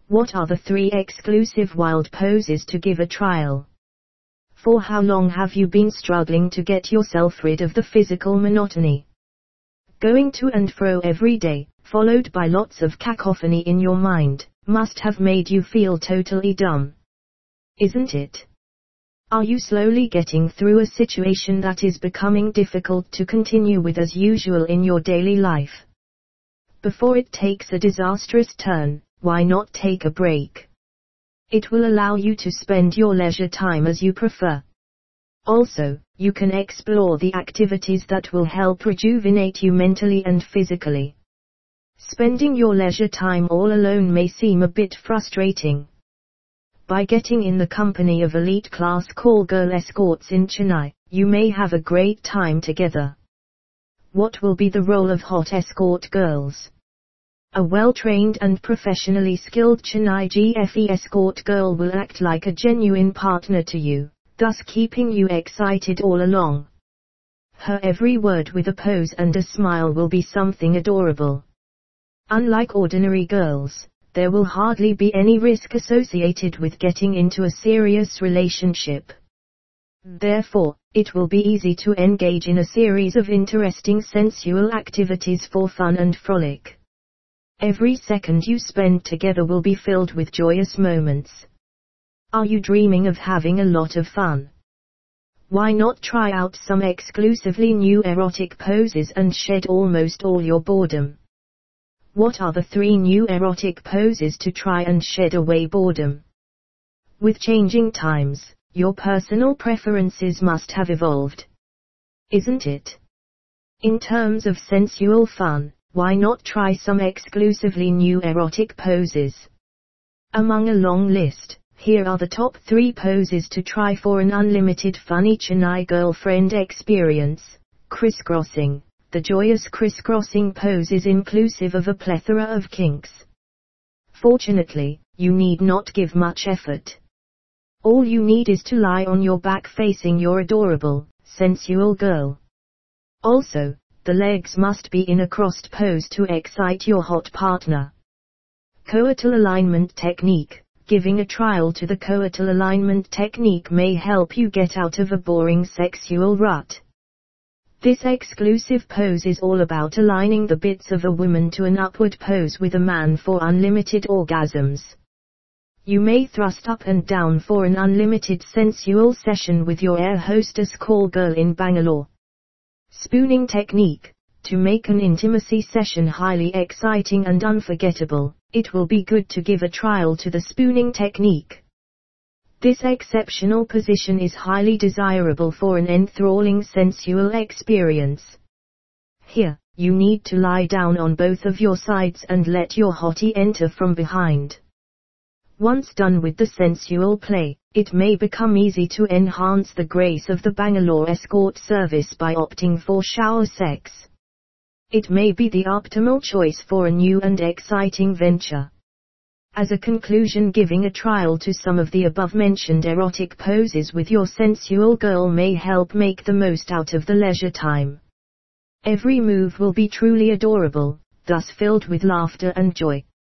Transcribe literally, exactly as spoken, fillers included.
What are the three exclusive wild poses to give a trial? For how long have you been struggling to get yourself rid of the physical monotony? Going to and fro every day, followed by lots of cacophony in your mind, must have made you feel totally dumb. Isn't it? Are you slowly getting through a situation that is becoming difficult to continue with as usual in your daily life? Before it takes a disastrous turn, why not take a break? It will allow you to spend your leisure time as you prefer. Also, you can explore the activities that will help rejuvenate you mentally and physically. Spending your leisure time all alone may seem a bit frustrating. By getting in the company of elite class call girl escorts in Chennai, you may have a great time together. What will be the role of hot escort girls? A well-trained and professionally skilled Chennai G F E escort girl will act like a genuine partner to you, thus keeping you excited all along. Her every word with a pose and a smile will be something adorable. Unlike ordinary girls, there will hardly be any risk associated with getting into a serious relationship. Therefore, it will be easy to engage in a series of interesting sensual activities for fun and frolic. Every second you spend together will be filled with joyous moments. Are you dreaming of having a lot of fun? Why not try out some exclusively new erotic poses and shed almost all your boredom? What are the three new erotic poses to try and shed away boredom? With changing times, your personal preferences must have evolved. Isn't it? In terms of sensual fun, why not try some exclusively new erotic poses? Among a long list, here are the top three poses to try for an unlimited funny Chennai girlfriend experience. Crisscrossing. The joyous crisscrossing pose is inclusive of a plethora of kinks. Fortunately, you need not give much effort. All you need is to lie on your back facing your adorable, sensual girl. Also, the legs must be in a crossed pose to excite your hot partner. Coital alignment technique. Giving a trial to the coital alignment technique may help you get out of a boring sexual rut. This exclusive pose is all about aligning the bits of a woman to an upward pose with a man for unlimited orgasms. You may thrust up and down for an unlimited sensual session with your air hostess call girl in Bangalore. Spooning technique. To make an intimacy session highly exciting and unforgettable, it will be good to give a trial to the spooning technique. This exceptional position is highly desirable for an enthralling sensual experience. Here, you need to lie down on both of your sides and let your hottie enter from behind. Once done with the sensual play, it may become easy to enhance the grace of the Bangalore escort service by opting for shower sex. It may be the optimal choice for a new and exciting venture. As a conclusion, giving a trial to some of the above-mentioned erotic poses with your sensual girl may help make the most out of the leisure time. Every move will be truly adorable, thus filled with laughter and joy.